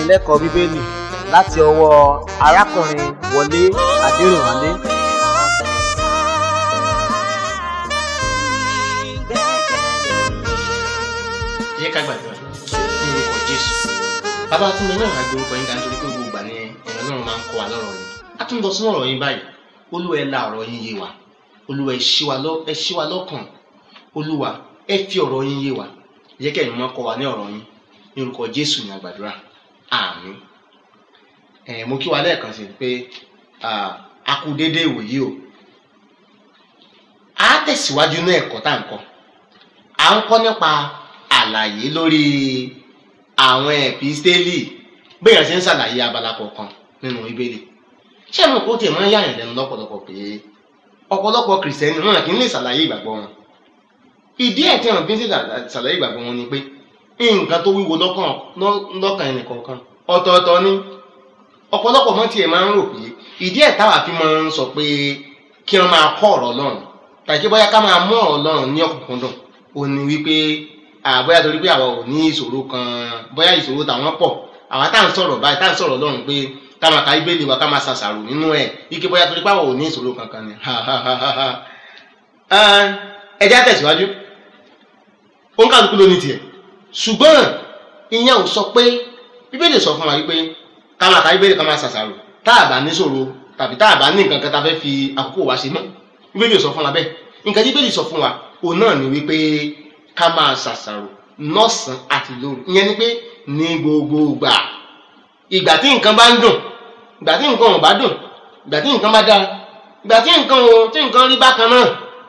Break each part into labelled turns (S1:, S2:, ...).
S1: ìdánilẹ́kọ̀ọ́ bíbélì láti ọwọ́ arákùnrin Wọlé Adérìnwálé.
S2: Yẹ ká gbàdúrà ní orúkọ Jésù. Bàbá tí mo náà máa gbé orúkọ yín ga nítorí pé gbogbo ìgbà ni ẹ̀rọ náà máa ń kọ́ wa lọ́rọ̀ yìí. A tún lọ sínú ọ̀rọ̀ yín báyìí. Olúwa ẹ la ọ̀rọ̀ yín yé wa. Olúwa ẹ ṣí wa lọ́kàn. Olúwa ẹ fi ọ̀rọ̀ yín yé wa. Yẹ kẹ́ ẹ̀yin máa kọ́ wa ní ọ̀rọ̀ yín. Ní orúkọ Jésù ni a gbàdúrà. Àmín. Mo kí wa lẹ́ẹ̀kan sí pé a kú déédéé ìwòyí o. A tẹ̀síwájú ní ẹ̀kọ́ tá à ń kọ́. À ń kọ́ nípa àlàyé lórí àwọn ẹ̀písítélì béèyàn ṣe ń ṣàlàyé abala kọ̀ọ̀kan nínú Bíbélì. Ṣé mo kó tiẹ̀ máa ń yàyàn lẹ́nu lọ́pọ̀lọpọ̀ pé ọ̀pọ̀lọpọ̀ kìrìsìtẹ́nì wọn kì í lè ṣàlàyé ìgbàgbọ́ wọn. Ìdí ẹ̀ tí wọn fi ń ṣàlàyé ìgbàgbọ́ wọn ni pé nǹkan tó wíwo lọ́kàn ẹnìkọ̀ọ̀kan ọ̀tọ̀ọ̀tọ̀ ni. Ọ̀pọ̀lọpọ̀ mọ́ tiẹ̀ máa ń rò pé ìdí ẹ̀ táwa fi máa ń sọ pé kí wọ́n máa kọ́ ọ̀rọ̀ Ọlọ́run tàbí bóyá ká máa mú ọ̀rọ̀ Ọlọ́run ní ọ̀kúnkúndùn ó ní wípé bóyá torí pé àwa ò ní ìṣòro kan, bóyá ìṣòro tàwọn pọ̀, àwa tá à ń sọ̀rọ̀ báyìí tá à ń sọ̀rọ̀ Ọlọ́run pé ká máa ka Bíbélì wa ká máa ṣàṣàrò nínú ẹ̀ ike bóyá torí pé àwa ò ní ìṣòro kankan ni. Ẹ jẹ́ á tẹ̀síwájú. Ó ń kálukú ló ní tiẹ̀, ṣùgbọ́n ìyẹn ò sọ pé Bíbélì sọ fún wa wípé ká máa ka Bíbélì ká máa ṣàṣàrò tá a bá níṣòro tàbí tá a bá ní nǹkan kan tá a fẹ́ fi àkókò wa ṣe mọ́. Bíbélì sọ fún wa bẹ́ẹ̀. Nǹkan tí Bíbélì sọ fún wa òun náà ni wípé ká máa ṣàṣàrò lọ́sàn-án àti lóru. Ìyẹn ni pé ní gbogbo ìgbà tí nǹkan bá ń dùn, ìgbà tí nǹkan ò bá dùn, ìgbà tí nǹkan bá dára, ìgbà tí nǹkan rí bákan náà,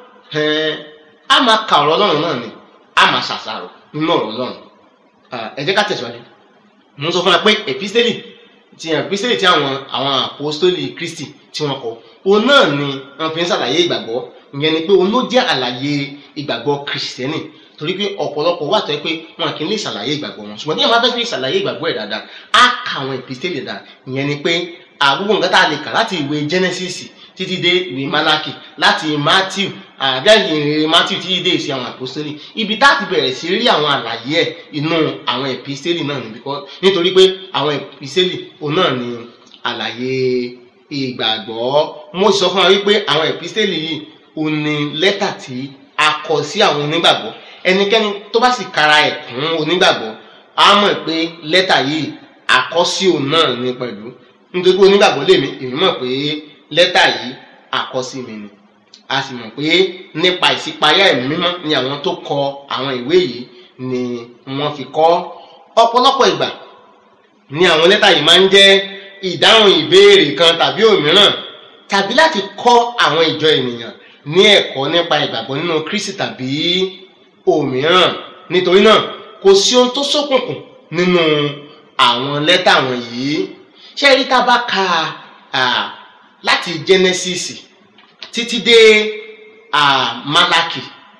S2: a máa ka ọ̀rọ̀ Ọlọ́run náà ni a máa ṣàṣàrò nínú ọ̀rọ̀ Ọlọ́run. Ẹ jẹ́ ká tẹ̀síwájú. Mo sọ fún wa pé ẹ̀písítélì tí àwọn àpọ́stólì Kristi tí wọ́n kọ òun náà ni wọ́n fi ń ṣàlàyé ìgbàgbọ́. Ìyẹn ni pé òun ló jẹ́ àlàyé ìgbàgbọ́ Kristẹni, torí pé ọ̀pọ̀lọpọ̀ wà tó yẹ pé wọn kì í lè ṣàlàyé ìgbàgbọ́ wọn, ṣùgbọ́n tí wọ́n bá fẹ́ fi ṣàlàyé ìgbàgbọ́ ẹ̀ dáadáa á ka àwọn ẹ̀písítélì dáadáa. Ìyẹn ni pé gbogbo nǹkan tá a lè kà láti ìwé Genesis títí dé ìwé Málákì, láti Matthew ìrere Matthew títí dé ìṣe àwọn àpọ́stélì, ibi tá a ti bẹ̀rẹ̀ sí rí àwọn àlàyé ẹ̀ inú àwọn ẹ̀písítélì náà nítorí pé àwọn ẹ̀písítélì òun náà ni àlàyé ìgbàgbọ́. Mo sọ fún wa wípé àwọn ẹ̀písítélì yìí òun ni lẹ́tà tí a kọ sí àwọn onígbàgbọ́. Ẹnikẹ́ni tó bá sì kara ẹ̀ kún onígbàgbọ́ á mọ̀ pé lẹ́tà yìí àkọsí òun náà ni pẹ̀lú, nítorí pé onígbàgbọ́ lèmi, èmi mọ̀ pé lẹ́tà yìí àkọsí mi ni. A sì mọ̀ pé nípa ìṣípayá ẹ̀mí mímọ́ ni àwọn tó kọ àwọn ìwé yìí ni wọ́n fi kọ. Ọ̀pọ̀lọpọ̀ ìgbà ni àwọn lẹ́tà yìí máa ń jẹ́ ìdáhùn ìbéèrè kan tàbí òmíràn, tàbí láti kọ́ àwọn ìjọ ènìyàn ní ẹ̀kọ́ nípa ìgbàgbọ́ nínú Kristi tàbí òmíràn. Nítorí náà kò sí ohun tó ṣókùnkùn nínú àwọn lẹ́tà wọ̀nyí. Ṣé rí tá bá ka láti Genesis títí dé Málákì,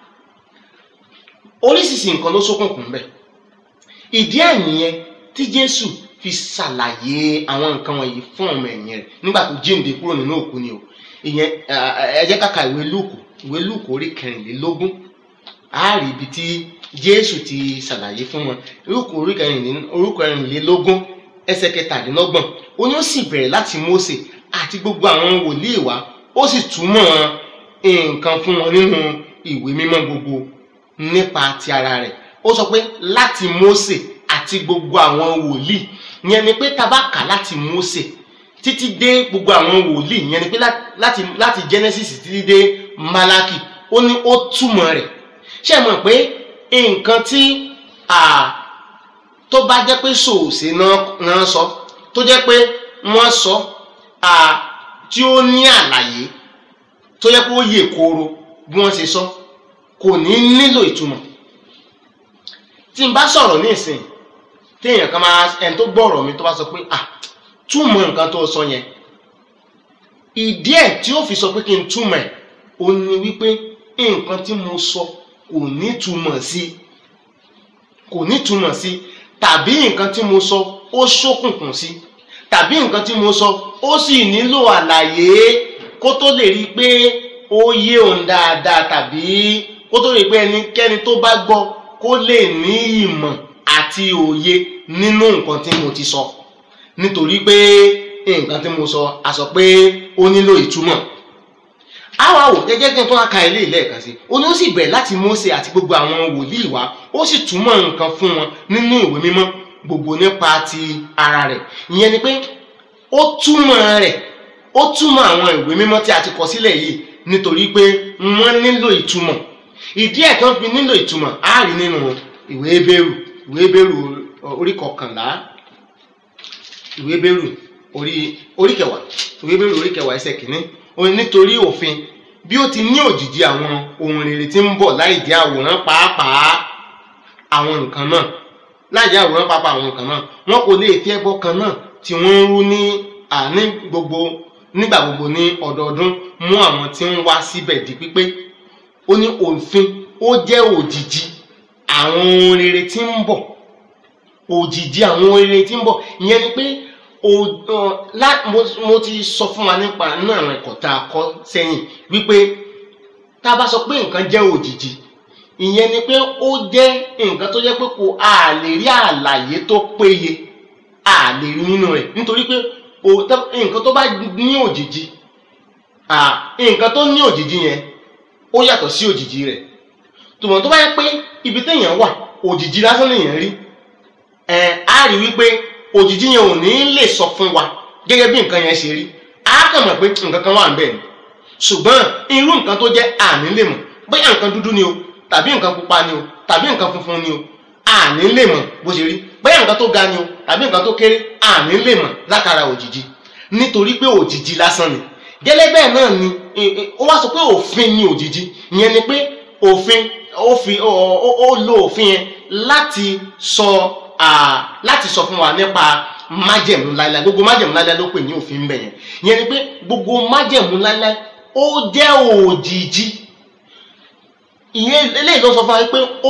S2: oríṣiríṣi nǹkan ló ṣókùnkùn bẹ́ẹ̀. Ìdí ẹ̀ nìyẹn tí Jésù fi ṣàlàyé àwọn nǹkan wọ̀nyí fún ọmọ ẹ̀yìn rẹ̀ nígbà tó jíǹde kúrò nínú òkú ni o. Ìyẹn ẹ jẹ́ ká ka ìwé Lúùkù orí 24. A rí ibi tí Jésù ti ṣàlàyé fún wọn. Lúùkù orí 24 ẹsẹ̀ 27. Ó ní ó sì bẹ̀rẹ̀ láti Mósè àti gbogbo àwọn wòlíì wá, ó sì túmọ̀ nǹkan fún wọn nínú ìwé mímọ́ gbogbo nípa ti ara rẹ̀. Ó sọ pé láti Mósè àti gbogbo àwọn wòlíì. Ìyẹn ni pé tá bá kà láti Mósè títí dé gbogbo àwọn wòlíì, ìyẹn ni pé láti Genesis títí dé Málákì, ó ní ó túmọ̀ rẹ̀. Ṣé mọ̀ pé nǹkan tí tó bá jẹ́ pé sòòsè náà sọ, tó jẹ́ pé wọ́n sọ tí ó ní àlàyé tó jẹ́ pé ó yè kooro bí wọ́n ṣe sọ, kò ní nílò ìtumọ̀. Tí n bá sọ̀rọ̀ ní ìsìn tí èèyàn kan ẹni tó gbọ́rọ̀ mi tó bá sọ pé túmọ̀ nǹkan tó sọ yẹn, ìdí ẹ̀ tí ó fi sọ pé kí n túmọ̀ ẹ̀ ó ní wípé nǹkan tí mo sọ kò ní túmọ̀ sí, tàbí nǹkan tí mo sọ ó ṣókùnkùn sí, tàbí nǹkan tí mo sọ ó sì nílò àlàyé kó tó lè rí pé ó yé òun dáadáa, tàbí kó tó lè pé ẹnikẹ́ni tó bá gbọ́ kó lè ní ìmọ̀ àti òye nínú nǹkan tí mo ti sọ. nítorí pé nǹkan tí mo sọ a sọ pé ó nílò ìtumọ̀. àwa wò jẹ́jẹ́ kí n tó ka ilé ìlẹ́ẹ̀kan sí ó ní ó sì bẹ̀rẹ̀ láti Mósè àti gbogbo àwọn wòlíì wá ó sì túmọ̀ nǹkan fún wọn nínú ìwé mímọ́ gbogbo nípa ti ara rẹ̀. ìyẹn ni pé ó túmọ̀ rẹ̀ ó túmọ̀ àwọn ìwé mímọ́ tí a ti kọ sílẹ̀ yìí nítorí pé wọ́n nílò ìtumọ̀. ìdí ẹ̀ tó fi nílò ìtumọ̀ á rí nínú ìwé Hébérù orí 11 ìwé Hébérù orí 10 ẹsẹ̀ kìíní nítorí òfin bí ó ti ní òjìji àwọn ohun rere tí ń bọ̀ láì jẹ́ àwòrán pàápàá àwọn nǹkan náà wọn kò lè fi ẹbọ kan náà tí wọ́n ń rú nígbà gbogbo ní ọdọọdún mú àwọn tí ń wá síbẹ̀ di pípé. ó ní òfin ó jẹ́ òjìji àwọn ohun rere tí ń bọ̀ ìyẹn ni pé mo ti sọ fún wa nípa àwọn ẹ̀kọ́ tá a kọ́ sẹ́yìn wípé tá a bá sọ pé nǹkan jẹ́ òjìji ìyẹn ni pé ó jẹ́ nǹkan tó jẹ́ pé a lè rí àlàyé tó péye a lè rí nínú rẹ̀ nítorí pé nǹkan tó bá ní òjìji nǹkan tó ní òjìji yẹn ó yàtọ̀ sí òjìji rẹ̀. tùmọ̀ tó bá yẹ pé ibi téèyàn wà òjìji lásán lèèyàn rí a rí wípé òjìji yẹn ò ní lè sọ fún wa gẹ́gẹ́ bí nǹkan yẹn ṣe rí a kàn mọ̀ pé nǹkan kan wà níbẹ̀ ni ṣùgbọ́n irú nǹkan tó jẹ́ àní lè mọ̀ bóyá nǹkan dúdú ni o tàbí nǹkan pupa ni o tàbí nǹkan funfun ni o àní lè mọ̀ bó ṣe rí bóyá nǹkan tó ga ni o tàbí nǹkan tó kéré àní lè mọ̀ látara òjìji nítorí pé òjìji lásán ni. gẹ́lẹ́ bẹ́ẹ̀ náà ni ó wá sọ pé òfin ni òjìji ìyẹn ni pé òfin ó lo òfin yẹn láti sọ fún wa nípa májẹ̀mú láíláí. gbogbo májẹ̀mú láíláí ló pè ní òfin ń bẹ̀ yẹn. ìyẹn ni pé gbogbo májẹ̀mú láíláí ó jẹ́ òjìji. ìyẹn eléyìí ló sọ fún wa pé ó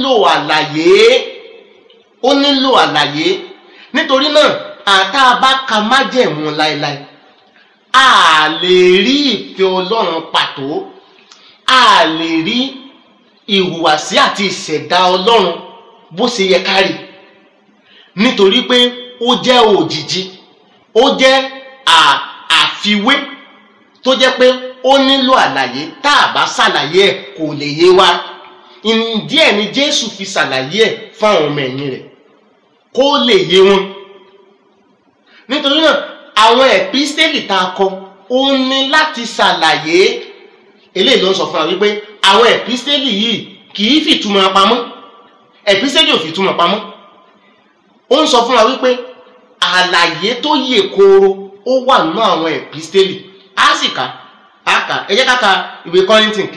S2: nílò àlàyé nítorí náà àtà bá ka májẹ̀mú láíláí a lè rí ìfẹ́ Ọlọ́run pàtó a lè rí ìhùwàsí àti ìṣẹ̀dá Ọlọ́run bó ṣe yẹ ká rí nítorí pé ó jẹ́ òjìji ó jẹ́ àfiwé tó jẹ́ pé ó nílò àlàyé tá a bá ṣàlàyé ẹ̀ kò lè yé wa. ìdí ẹ̀ ni Jésù fi ṣàlàyé ẹ̀ fáwọn ọmọ ẹ̀yìn rẹ̀ kó lè yé wọn. nítorí náà àwọn ẹ̀písítélì tá a kọ ó ní láti ṣàlàyé eléyìí ló ń sọ fún wa wípé àwọn ẹ̀písítélì yìí kì í fìtumọ̀ pamọ́ ẹ̀písítélì ò fìtumọ̀ pamọ́. ó ń sọ fún wa wípé àlàyé tó yè kooro ó wà nínú àwọn ẹ̀písítélì. á sì ká ẹ jẹ́ ká ka ìwé Kọ́ríńtìn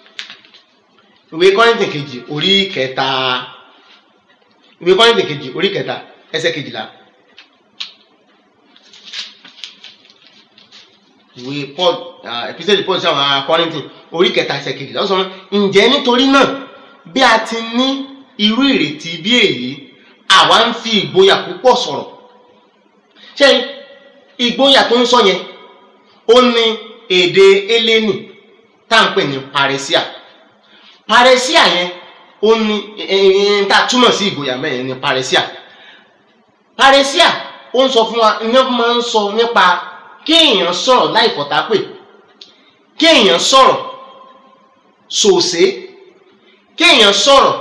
S2: kejì orí kẹta ẹsẹ̀ 12. ìwé Paul epistle Paul sí àwọn Kọ́ríńtìn orí 3 ẹsẹ̀ 12 ó sọ ǹjẹ́ nítorí náà bí a ti ní irú ìrètí bí èyí àwa ń fi ìgboyà púpọ̀ sọ̀rọ̀. ṣé ìgboyà tó ń sọ yẹn ó ní èdè Hélénì tá à ń pè ní paresia yẹn ó ní tá a túmọ̀ sí ìgboyà mẹ́rin ní paresia ó ń sọ fún wa ní wọ́n máa ń sọ nípa kéèyàn sọ̀rọ̀ láì fọ̀tápè kéèyàn sọ̀rọ̀ sòsé kéèyàn sọ̀rọ̀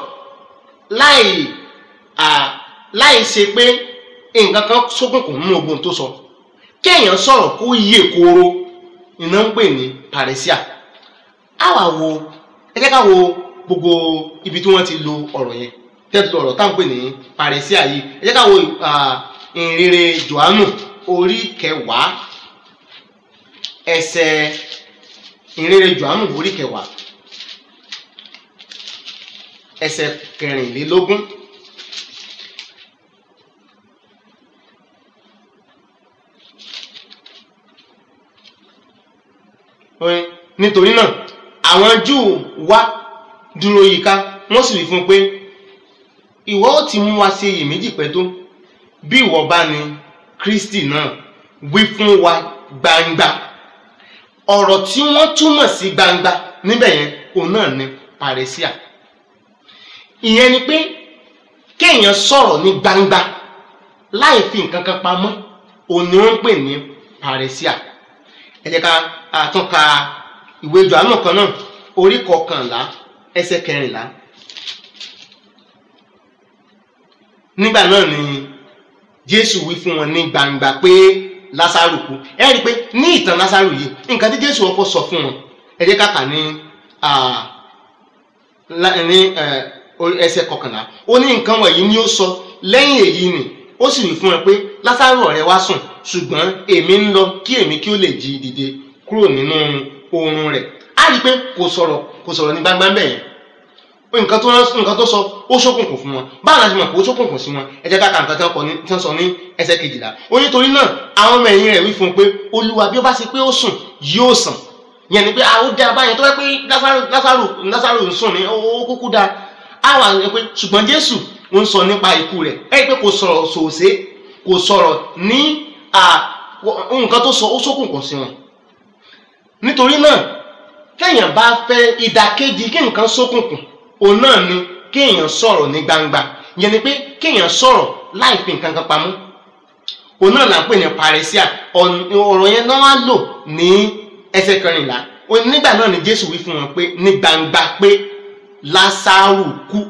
S2: láì ṣe pé nǹkan kan ṣókùnkùn nínú ogun tó sọ kéèyàn sọ̀rọ̀ kó yè kooro iná ń pè ní paresia. ẹ jẹ́ ká wo gbogbo ibi tí wọ́n ti lo ọ̀rọ̀ yẹn tẹ́tù ọ̀rọ̀ tá à ń pè ní paresia yìí. ẹ jẹ́ ká wo ìrere Jòhánù orí 10 ẹsẹ̀ ìrere Jòhánù orí 10 ẹsẹ̀ 14. nítorí náà àwọn Júù wá dúró yíká wọ́n sì wí fún un pé ìwọ ó ti mú wa ṣe iyèméjì pẹ́ tó bí ìwọ bá ní Kristi náà wí fún wa gbangba. ọ̀rọ̀ tí wọ́n túmọ̀ sí gbangba níbẹ̀ yẹn òun náà ni paresia. ìyẹn ni pé kéèyàn sọ̀rọ̀ ní gbangba láì fi nǹkan kan pamọ́ òun ni wọ́n ń pè ní paresia. Ẹ jẹ́ ká tún ka ìwé Jòhánù kan náà orí 11 ẹsẹ̀ 14. Nígbà náà ni Jésù wí fún wọn ní gbangba pé Lásárù kú. Ẹ rí i pé ní ìtàn Lásárù yìí nǹkan tí Jésù ọkọ sọ fún wọn, ẹ jẹ́ ká kà ní ẹsẹ̀ 11. Ó ní nǹkan wọ̀nyí ni ó sọ lẹ́yìn èyí ni ó sì wí fún wọn pé Lásárù ọ̀rẹ́ wa sùn, ṣùgbọ́n èmi ń lọ kí èmi kí ó lè jí dìde kúrò nínú oorun rẹ̀. A rí i pé kò sọ̀rọ̀ ní gbangba bẹ́ẹ̀ yẹn. Nǹkan tó sọ ó ṣókùnkùn fún wọn. Báwo la ṣe mọ̀ pé ó ṣókùnkùn sí wọn? Ẹ jẹ́ ká ka nǹkan tí wọ́n sọ ní ẹsẹ̀ 12. Ó nítorí náà àwọn ọmọ ẹ̀yìn rẹ̀ wí fún un pé Olúwa, bí ó bá ṣe pé ó sùn yóò sàn. Yẹn ni pé ó dá báyẹn tó wẹ́ pé Lásárù ń sùn ní ó kúkú dá. Àwọn àwọn pé ṣùgbọ́n Jésù ń sọ nípa ikú rẹ̀. Ẹ rí i pé kò sọ̀rọ̀ sòòsé, kò sọ̀rọ̀ ní nǹkan tó sọ ó ṣókùnkùn sí wọn. Nítorí náà kéèyàn bá fẹ́ ìdàkejì kí nǹkan ṣókùnkùn, òun náà ni kéèyàn sọ̀rọ̀ ní gbangba. Yẹn ni pé kéèyàn sọ̀rọ̀ láì fi nǹkan kan pamọ́. Òun náà là ń pè ní paresia. Ọ̀rọ̀ yẹn náà wá lò ní ẹsẹ̀ 14. Nígbà náà ni Jésù wí fún wọn pé ní gbangba pé Lásárù kú.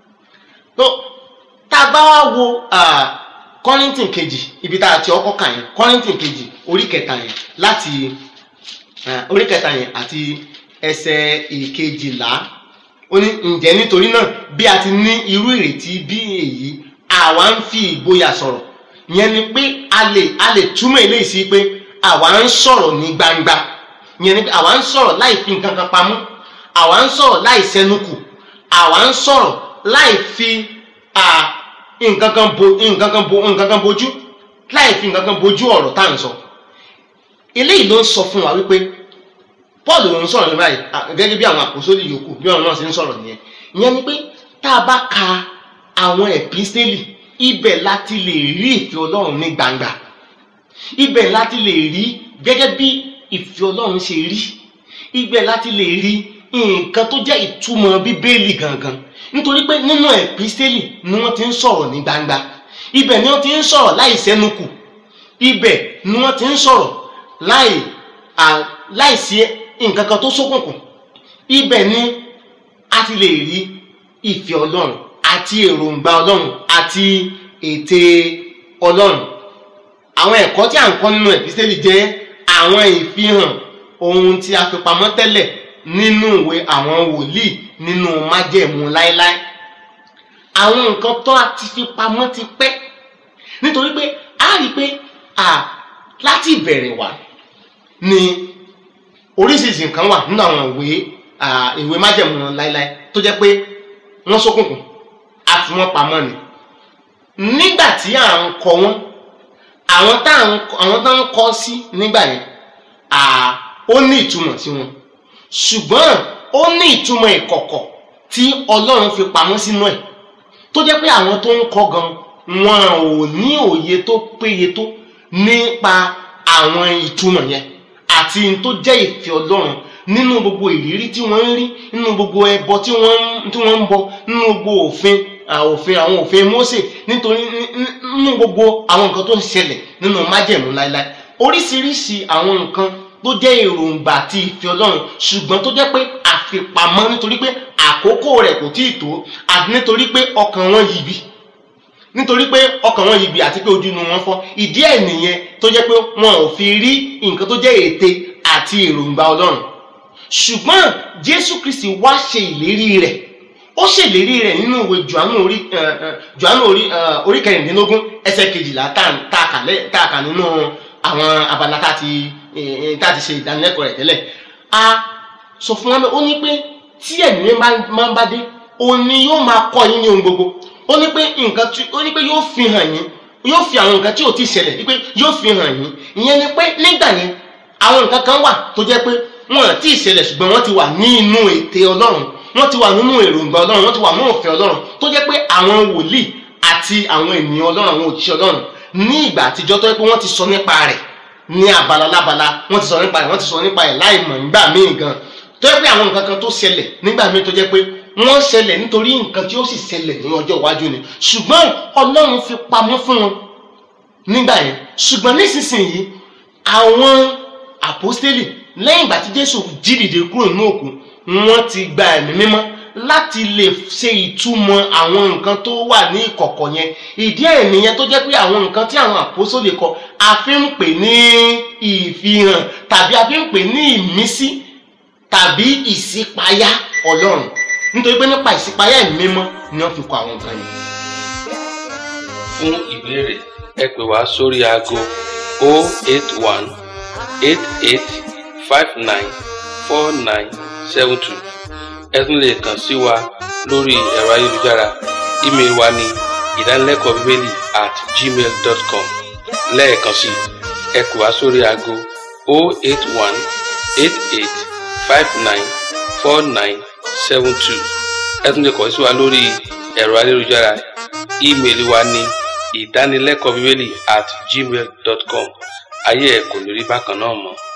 S2: Tá a bá wá wo Kọ́ríńtì kejì, ibi tá a ti ọkọ̀ kà yẹn, Kọ́ríńtì kejì orí 3 yẹn, láti orí 3 yẹn àti ẹsẹ̀ 12. Ó ní ǹjẹ́ nítorí náà bí a ti ní irú ìrètí bí èyí, àwa ń fi ìgboyà sọ̀rọ̀. Ìyẹn ni pé a lè túmọ̀ eléyìí sí pé àwa ń sọ̀rọ̀ ní gbangba. Ìyẹn ni pé àwa ń sọ̀rọ̀ láì fi nǹkan kan pamọ́, àwa ń sọ̀rọ̀ láì sẹ́nukù, àwa ń sọ̀rọ̀ láì fi nǹkan kan bojú, láì fi nǹkan kan bojú ọ̀rọ̀ tá à ń sọ. Eléyìí ló ń sọ fún wa wípé Paul ló ń sọ̀rọ̀ ní báyìí gẹ́gẹ́ bí àwọn àpòsólì yòókù bí ọ̀rọ̀ náà ṣe ń sọ̀rọ̀ nìyẹn. Ìyẹn ni pé tá a bá ka àwọn ẹ̀písítélì, ibẹ̀ láti lè rí ìfẹ́ Ọlọ́run ní gbangba. Ibẹ̀ láti lè rí gẹ́gẹ́ bí ìfẹ́ Ọlọ́run ṣe rí. Ibẹ̀ láti lè rí nǹkan tó jẹ́ ìtumọ̀ Bíbélì gangan. Nítorí pé nínú ẹ̀písítélì ni wọ́n ti ń sọ̀rọ̀ ní gbangba. Ibẹ̀ ni wọ́n ti ń sọ̀rọ̀ láì sẹ́nukù. Ibẹ̀ ni wọ́n ti ń sọ̀rọ̀ láì sí nǹkan kan tó ṣókùnkùn. Ibẹ̀ ni a ti lè rí ìfẹ́ Ọlọ́run àti èròǹgbà Ọlọ́run àti ète Ọlọ́run. Àwọn ẹ̀kọ́ tí a ń kọ́ nínú ẹ̀písítélì jẹ́ àwọn ìfihàn ohun tí a fi pamọ́ tẹ́lẹ̀ nínú ìwé àwọn wòlíì nínú májẹ̀mú láéláé. Àwọn nǹkan tó a ti fi pamọ́ ti pẹ́. Nítorí pé a rí pé láti ìbẹ̀rẹ̀ wá ni oríṣiríṣi nǹkan wà nínú àwọn ìwé májẹ̀mú láéláé tó jẹ́ pé wọ́n ṣókùnkùn, a fi wọ́n pamọ́ ni. Nígbà tí à ń kọ wọ́n, àwọn tá ń kọ sí nígbà yẹn ó ní ìtumọ̀ sí wọn, ṣùgbọ́n ó ní ìtumọ̀ ìkọ̀kọ̀ tí Ọlọ́run fi pamọ́ sínú ẹ̀ tó jẹ́ pé àwọn tó ń kọ gan wọn ò ní òye tó péye tó nípa àwọn ìtumọ̀ yẹn àti tó jẹ́ ìfẹ́ Ọlọ́run nínú gbogbo ìrírí tí wọ́n ń rí, nínú gbogbo ẹbọ tí wọ́n ń bọ, nínú gbogbo àwọn òfin Mósè, nítorí nínú gbogbo àwọn nǹkan tó ń ṣẹlẹ̀ nínú májẹ̀mú láéláé. Oríṣiríṣi àwọn nǹkan tó jẹ́ èròǹgbà àti ìfẹ́ Ọlọ́run, ṣùgbọ́n tó jẹ́ pé àfipamọ́ nítorí pé àkókò rẹ̀ kò tíì tó, àti nítorí pé ọkàn wọn yìbì, àti pé ojú inú wọn fọ́. Ìdí ẹ̀ nìyẹn tó jẹ́ pé wọn ò fi rí nǹkan tó jẹ́ ète àti èròǹgbà Ọlọ́run. Ṣùgbọ́n Jésù Kristi wá ṣe ìlérí rẹ̀. Ó ṣèlérí rẹ̀ nínú ìwé Jòhánù orí 15 ẹsẹ̀ 12 tá a kà nínú àwọn abala tá a ti ṣe ìdánilẹ́kọ̀ọ́ rẹ̀ tẹ́lẹ̀. A sọ fún wọn, ó ní pé tí ẹ̀mí máa ń bá dé, òun ni yóò máa kọ́ yín ní ohun gbogbo. Ó ní pé yóò fi hàn yín, yóò fi àwọn nǹkan tí ò tí ì ṣẹlẹ̀ wípé yóò fi hàn yín. Ìyẹn ni pé nígbà yẹn àwọn nǹkan kan wà tó jẹ́ pé wọn ò tí ì ṣẹlẹ̀, ṣùgbọ́n wọ́n ti wà ní inú ète Ọlọ́run, wọ́n ti wà nínú èròǹgbà Ọlọ́run, wọ́n ti wà nínú ìfẹ́ Ọlọ́run, tó jẹ́ pé àwọn wòlíì àti àwọn ènìyàn Ọlọ́run, àwọn òjíṣẹ́ Ọlọ́run ní ìgbà àtijọ́ tó jẹ́ pé wọ́n ti sọ nípa rẹ̀ ní abala lábala, wọ́n ti sọ nípa ẹ̀ láì mọ̀ nígbà míì gan, tó jẹ́ pé àwọn nǹkan kan tó ṣẹlẹ̀ nígbà míì tó jẹ́ pé wọ́n ṣẹlẹ̀ nítorí nǹkan tí ó sì ṣẹlẹ̀ ní ọjọ́ iwájú ni, ṣùgbọ́n Ọlọ́run fi pamọ́ fún wọn nígbà yẹn. Ṣùgbọ́n nísinsìnyí àwọn àpọ́stélì lẹ́yìn ìgbà tí Jésù jí dìde kúrò nínú òkú, wọ́n ti gba ẹ̀mí mímọ́ láti lè ṣe ìtumọ̀ àwọn nǹkan tó wà ní ìkọ̀kọ̀ yẹn. Ìdí ẹ̀ nìyẹn tó jẹ́ pé àwọn nǹkan tí àwọn àpọ́stélì kọ a fi ń pè ní ìfihàn tàbí a fi ń pè ní ìmísí tàbí ìṣípayá Ọlọ́run, nítorí pé nípa ìṣípayá ẹ̀mí mímọ́ ni wọ́n fi kọ àwọn nǹkan yẹn.
S3: Fún ìbéèrè ẹ pè wá sórí aago 081 88 59 4972. Ẹ tún lè kàn sí wa lórí ẹ̀rọ ayélujára. Ímeèlì wa ní idanilekobibeli@gmail.com. Lẹ́ẹ̀kan sí ẹ pè wá sórí aago 081 88 59 4972. Ẹ tún lè kàn sí wa lórí ẹ̀rọ ayélujára. Ímeèlì wa ní idanilekobibeli@gmail.com. Ayé ẹ kò ní rí bákan náà mọ́.